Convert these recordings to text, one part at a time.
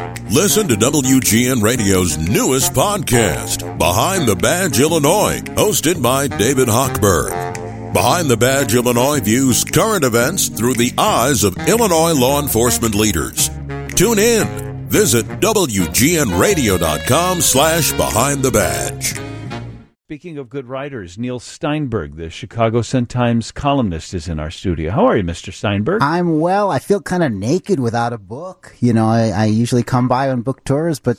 Listen to WGN Radio's newest podcast, Behind the Badge Illinois, hosted by David Hochberg. Behind the Badge Illinois views current events through the eyes of Illinois law enforcement leaders. Tune in. Visit WGNRadio.com/Behind the Badge. Speaking of good writers, Neil Steinberg, the Chicago Sun-Times columnist, is in our studio. How are you, Mr. Steinberg? I'm well. I feel kind of naked without a book. You know, I usually come by on book tours, but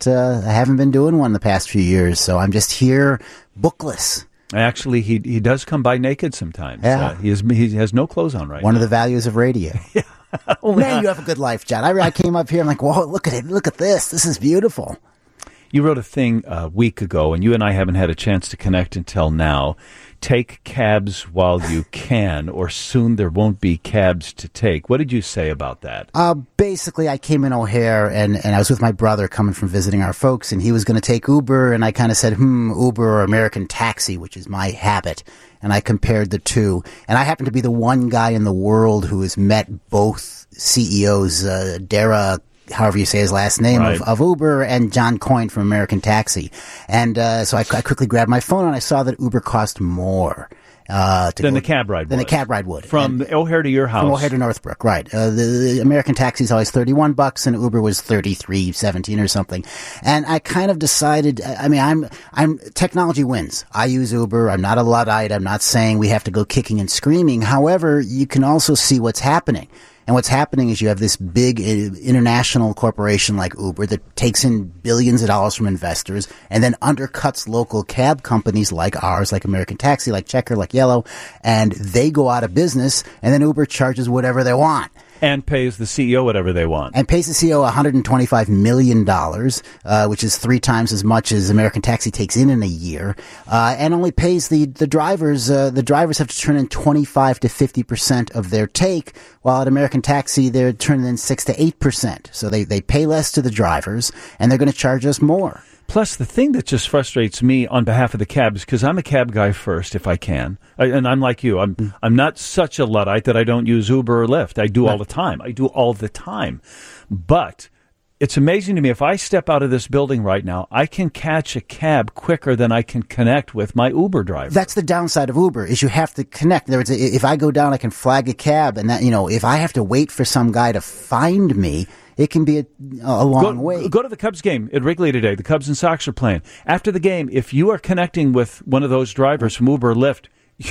I haven't been doing one the past few years, so I'm just here bookless. Actually, he does come by naked sometimes. Yeah. He has no clothes on right now. One of the values of radio. Yeah. Man, you have a good life, John. I came up here, I'm like, whoa, look at it. Look at this. This is beautiful. You wrote a thing a week ago, and you and I haven't had a chance to connect until now. Take cabs while you can, or soon there won't be cabs to take. What did you say about that? Basically, I came in O'Hare, and I was with my brother coming from visiting our folks, and he was going to take Uber, and I kind of said, Uber or American Taxi, which is my habit. And I compared the two. And I happen to be the one guy in the world who has met both CEOs, Dara, however you say his last name, right, of Uber, and John Coyne from American Taxi. And so I quickly grabbed my phone and I saw that Uber cost more than the cab ride would. Than a cab ride would. From O'Hare to your house. From O'Hare to Northbrook, right. The American Taxi is always $31 and Uber was $33.17 or something. And I kind of decided, I mean, I'm technology wins. I use Uber. I'm not a Luddite. I'm not saying we have to go kicking and screaming. However, you can also see what's happening. And what's happening is you have this big international corporation like Uber that takes in billions of dollars from investors and then undercuts local cab companies like ours, like American Taxi, like Checker, like Yellow, and they go out of business, and then Uber charges whatever they want. And pays the CEO whatever they want. And pays the CEO $125 million, which is 3 times as much as American Taxi takes in a year, and only pays the drivers. The drivers have to turn in 25 to 50% of their take, while at American Taxi they're turning in 6 to 8%. So they pay less to the drivers, and they're going to charge us more. Plus, the thing that just frustrates me on behalf of the cabs, because I'm a cab guy first, if I can, and I'm like you. I'm not such a Luddite that I don't use Uber or Lyft. I do all the time. But it's amazing to me, if I step out of this building right now, I can catch a cab quicker than I can connect with my Uber driver. That's the downside of Uber, is you have to connect. In other words, if I go down, I can flag a cab, and that, if I have to wait for some guy to find me, it can be a long way. Go to the Cubs game at Wrigley today. The Cubs and Sox are playing. After the game, if you are connecting with one of those drivers from Uber or Lyft,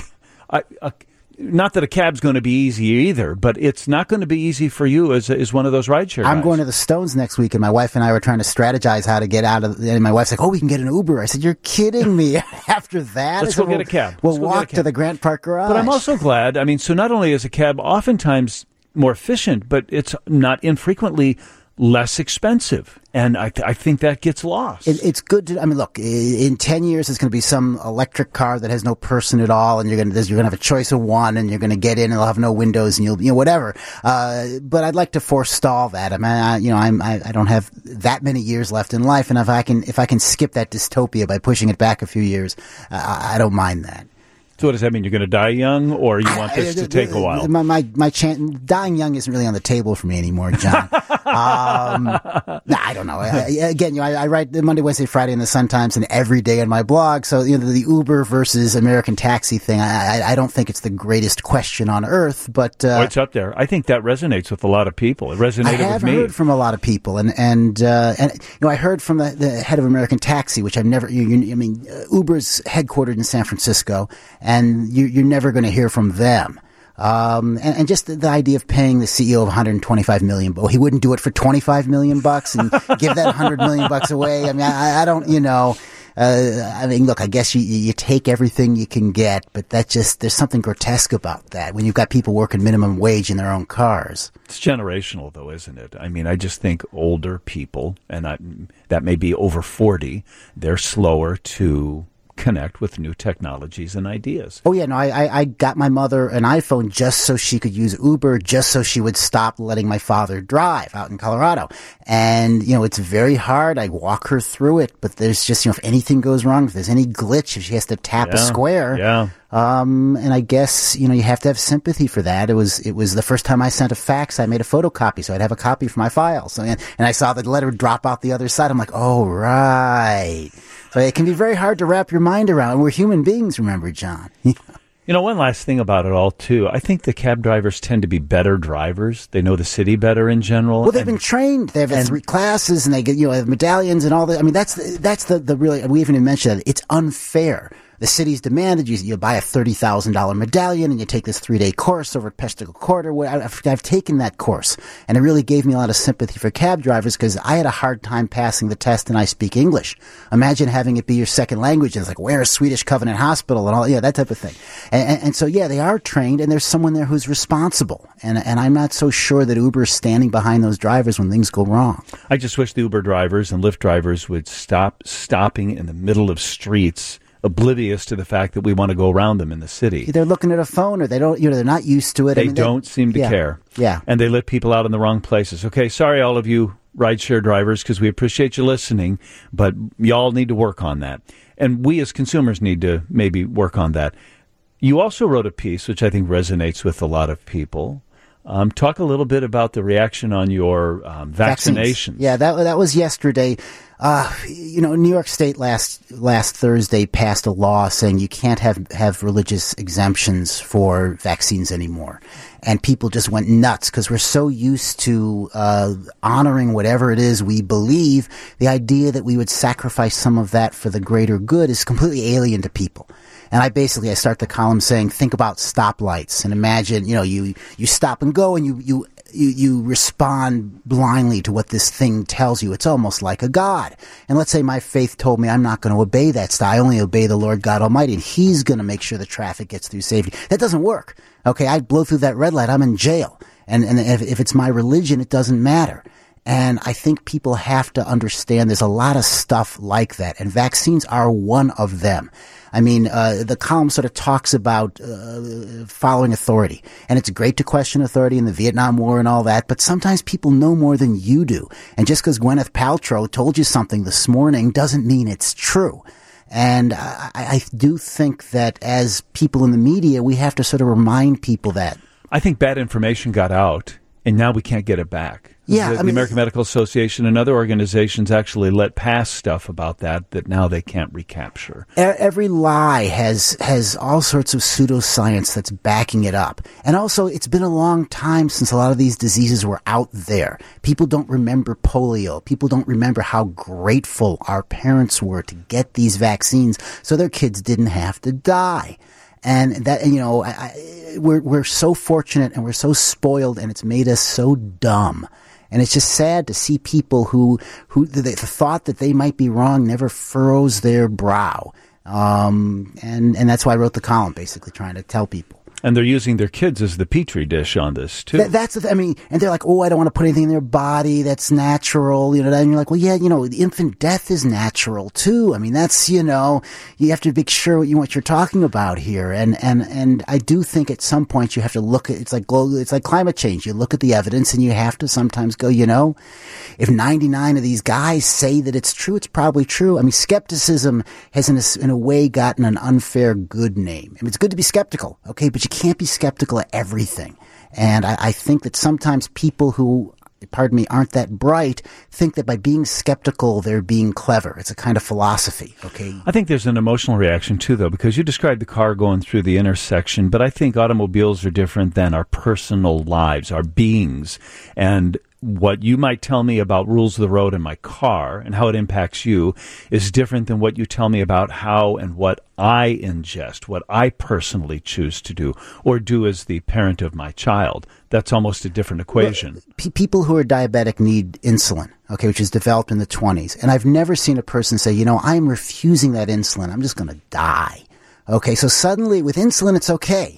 not that a cab's going to be easy either, but it's not going to be easy for you as one of those rideshare guys. I'm going to the Stones next week, and my wife and I were trying to strategize how to get out of. And my wife's like, "Oh, we can get an Uber." I said, "You're kidding me!" After that, let's go get a cab. We'll walk to the Grant Park Garage. But I'm also glad. I mean, so not only is a cab oftentimes more efficient, but it's not infrequently less expensive. And I think that gets lost. It's good to, look, in 10 years, there's going to be some electric car that has no person at all, and you're going to have a choice of one, and you're going to get in, and it'll have no windows, and you'll, whatever. But I'd like to forestall that. I mean, I don't have that many years left in life, and if I can skip that dystopia by pushing it back a few years, I don't mind that. So what does that mean? You're going to die young, or you want this to take a while? My chance, dying young isn't really on the table for me anymore, John. I don't know. I write the Monday, Wednesday, Friday in the Sun-Times and every day on my blog. So, the Uber versus American Taxi thing, I don't think it's the greatest question on earth, but it's up there. I think that resonates with a lot of people. It resonated with me. I have heard from a lot of people, and I heard from the head of American Taxi, which I've never. Uber's headquartered in San Francisco, and you're never going to hear from them. And just the idea of paying the CEO of $125 million, he wouldn't do it for $25 million and give that $100 million away. I mean, I don't, look, I guess you take everything you can get, but there's something grotesque about that when you've got people working minimum wage in their own cars. It's generational, though, isn't it? I mean, I just think older people, and that may be over 40, they're slower to connect with new technologies and ideas. Oh, yeah, no, I got my mother an iPhone just so she could use Uber, just so she would stop letting my father drive out in Colorado. And, it's very hard. I walk her through it, but there's just, if anything goes wrong, if there's any glitch, if she has to tap a square. Yeah. And I guess, you have to have sympathy for that. It was the first time I sent a fax, I made a photocopy, so I'd have a copy for my files. So, and I saw the letter drop out the other side. I'm like, oh, right. So it can be very hard to wrap your mind around. We're human beings, remember, John. One last thing about it all, too. I think the cab drivers tend to be better drivers. They know the city better in general. Well, they've been trained. They have 3 classes, and they get, have medallions and all that. I mean, that's the really, we haven't even mentioned that. It's unfair. The city's demanded you buy a $30,000 medallion and you take this 3-day course over at Peshtigo Court. I've taken that course, and it really gave me a lot of sympathy for cab drivers because I had a hard time passing the test and I speak English. Imagine having it be your second language and it's like, where is Swedish Covenant Hospital and all, that type of thing. And so, they are trained and there's someone there who's responsible. And I'm not so sure that Uber is standing behind those drivers when things go wrong. I just wish the Uber drivers and Lyft drivers would stop stopping in the middle of streets, oblivious to the fact that we want to go around them in the city. They're looking at a phone, or they don't. They're not used to it. They don't seem to care. Yeah, and they let people out in the wrong places. Okay, sorry, all of you rideshare drivers, because we appreciate you listening, but y'all need to work on that, and we as consumers need to maybe work on that. You also wrote a piece which I think resonates with a lot of people. Talk a little bit about the reaction on your vaccinations. Yeah, that was yesterday. New York State last Thursday passed a law saying you can't have religious exemptions for vaccines anymore. And people just went nuts because we're so used to honoring whatever it is we believe. The idea that we would sacrifice some of that for the greater good is completely alien to people. And I start the column saying, think about stoplights and imagine, you stop and go and you respond blindly to what this thing tells you. It's almost like a god. And let's say my faith told me I'm not going to obey that style. I only obey the Lord God Almighty, and He's going to make sure the traffic gets through safely. That doesn't work. Okay, I blow through that red light, I'm in jail. And if it's my religion, it doesn't matter. And I think people have to understand there's a lot of stuff like that, and vaccines are one of them. I mean, the column sort of talks about following authority, and it's great to question authority in the Vietnam War and all that, but sometimes people know more than you do. And just because Gwyneth Paltrow told you something this morning doesn't mean it's true. And I do think that as people in the media, we have to sort of remind people that. I think bad information got out, and now we can't get it back. Yeah, the American Medical Association and other organizations actually let pass stuff about that now they can't recapture. Every lie has all sorts of pseudoscience that's backing it up. And also, it's been a long time since a lot of these diseases were out there. People don't remember polio. People don't remember how grateful our parents were to get these vaccines so their kids didn't have to die. And that, we're so fortunate and we're so spoiled, and it's made us so dumb. And it's just sad to see people who the thought that they might be wrong never furrows their brow. And that's why I wrote the column, basically trying to tell people. And they're using their kids as the petri dish on this, too. And they're like, oh, I don't want to put anything in their body that's natural, and you're like, well, yeah, the infant death is natural, too. I mean, that's, you have to be sure what you're talking about here. And I do think at some point you have to look at, it's like climate change. You look at the evidence and you have to sometimes go, if 99 of these guys say that it's true, it's probably true. I mean, skepticism has in a way gotten an unfair good name. I mean, it's good to be skeptical, okay, but you can't be skeptical of everything. And I think that sometimes people who, aren't that bright, think that by being skeptical, they're being clever. It's a kind of philosophy, okay? I think there's an emotional reaction, too, though, because you described the car going through the intersection, but I think automobiles are different than our personal lives, our beings. And what you might tell me about rules of the road in my car and how it impacts you is different than what you tell me about how and what I ingest, what I personally choose to do or do as the parent of my child. That's almost a different equation. Well, people who are diabetic need insulin, okay, which is developed in the 1920s. And I've never seen a person say, I'm refusing that insulin. I'm just going to die. Okay, so suddenly with insulin, it's okay.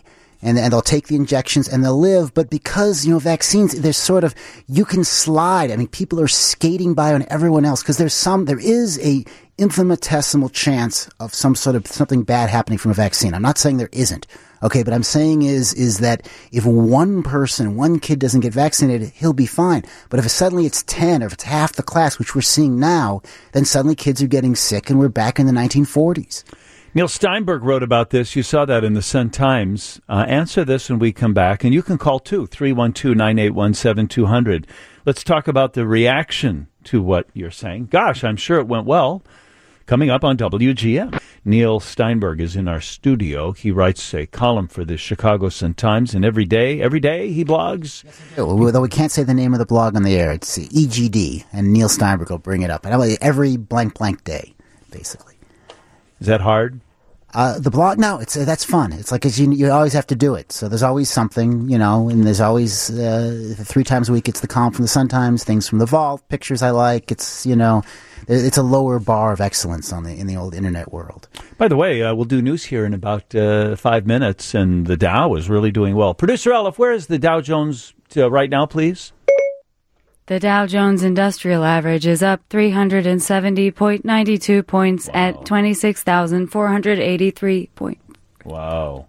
and they'll take the injections and they'll live. But because, vaccines, there's sort of, you can slide. I mean, people are skating by on everyone else because there is a infinitesimal chance of something bad happening from a vaccine. I'm not saying there isn't. Okay, but I'm saying is that if one kid doesn't get vaccinated, he'll be fine. But if suddenly it's 10 or if it's half the class, which we're seeing now, then suddenly kids are getting sick and we're back in the 1940s. Neil Steinberg wrote about this. You saw that in the Sun-Times. Answer this when we come back. And you can call, too, 312-981-7200. Let's talk about the reaction to what you're saying. Gosh, I'm sure it went well. Coming up on WGN. Neil Steinberg is in our studio. He writes a column for the Chicago Sun-Times, and every day he blogs. Yes, I do. Although we can't say the name of the blog on the air. It's EGD, and Neil Steinberg will bring it up. And every blank day, basically. Is that hard? The blog? No, that's fun. It's like you always have to do it. So there's always something, and there's always 3 times a week. It's the column from the Sun-Times, things from the vault, pictures I like. It's it's a lower bar of excellence in the old internet world. By the way, we'll do news here in about 5 minutes, and the Dow is really doing well. Producer Elif, where is the Dow Jones right now, please? The Dow Jones Industrial Average is up 370.92 points at 26,483 points. Wow.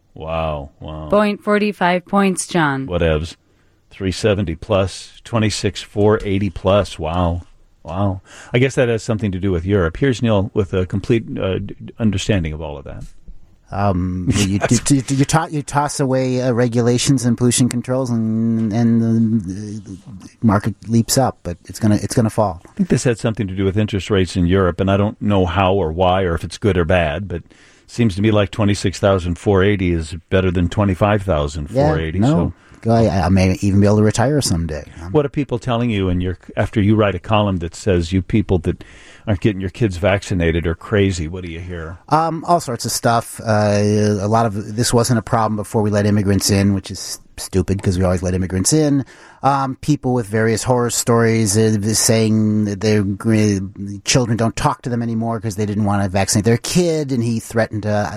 0.45 points, John. Whatevs. 370 plus, 26,480 plus. Wow. I guess that has something to do with Europe. Here's Neil with a complete understanding of all of that. You toss away regulations and pollution controls, and the market leaps up, but it's gonna fall. I think this had something to do with interest rates in Europe, and I don't know how or why or if it's good or bad, but it seems to me like 26,480 is better than 25,480. Yeah, no. So I may even be able to retire someday. What are people telling you after you write a column that says you people that aren't getting your kids vaccinated are crazy? What do you hear? All sorts of stuff. A lot of this wasn't a problem before we let immigrants in, which is stupid because we always let immigrants in. People with various horror stories saying that their children don't talk to them anymore because they didn't want to vaccinate their kid, and he threatened to,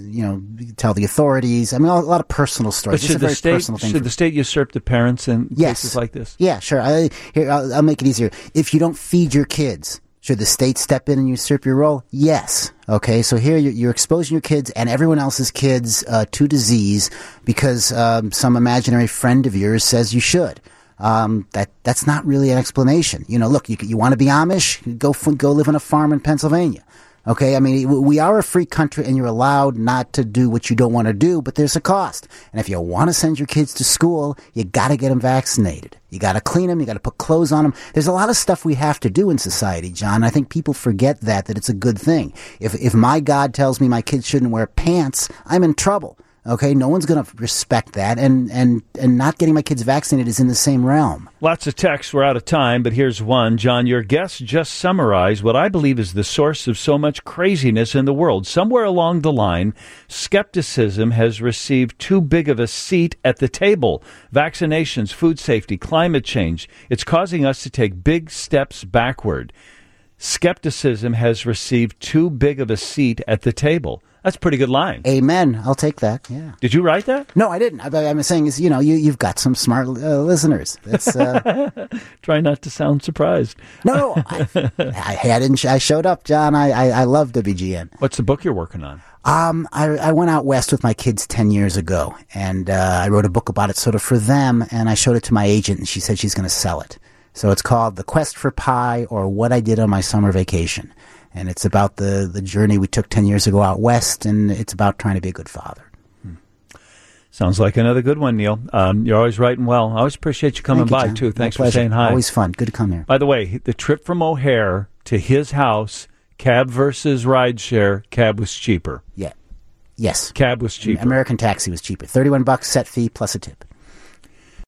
tell the authorities. I mean, a lot of personal stories. But should the state usurp the parents in cases like this? Yeah, sure. I'll make it easier. If you don't feed your kids, should the state step in and usurp your role? Yes. Okay, so here you're exposing your kids and everyone else's kids to disease because some imaginary friend of yours says you should. That's not really an explanation. Look, you want to be Amish? Go live on a farm in Pennsylvania. Okay, I mean, we are a free country and you're allowed not to do what you don't want to do, but there's a cost. And if you want to send your kids to school, you got to get them vaccinated. You got to clean them. You got to put clothes on them. There's a lot of stuff we have to do in society, John. I think people forget that it's a good thing. If my God tells me my kids shouldn't wear pants, I'm in trouble. Okay, no one's going to respect that, and not getting my kids vaccinated is in the same realm. Lots of texts. We're out of time, but here's one. John, your guest just summarized what I believe is the source of so much craziness in the world. Somewhere along the line, skepticism has received too big of a seat at the table. Vaccinations, food safety, climate change. It's causing us to take big steps backward. Skepticism has received too big of a seat at the table. That's a pretty good line. Amen. I'll take that. Yeah. Did you write that? No, I didn't. I'm saying is, you've got some smart listeners. That's try not to sound surprised. No, I showed up, John. I love WGN. What's the book you're working on? I went out west with my kids 10 years ago, and I wrote a book about it sort of for them, and I showed it to my agent, and she said she's going to sell it. So it's called The Quest for Pie, or What I Did on My Summer Vacation. And it's about the journey we took 10 years ago out west, and it's about trying to be a good father. Sounds like another good one, Neil. You're always writing well. I always appreciate you coming by, too. Thanks for saying hi. Always fun. Good to come here. By the way, the trip from O'Hare to his house, cab versus rideshare, cab was cheaper. Yeah. Yes. Cab was cheaper. American Taxi was cheaper. $31 set fee plus a tip.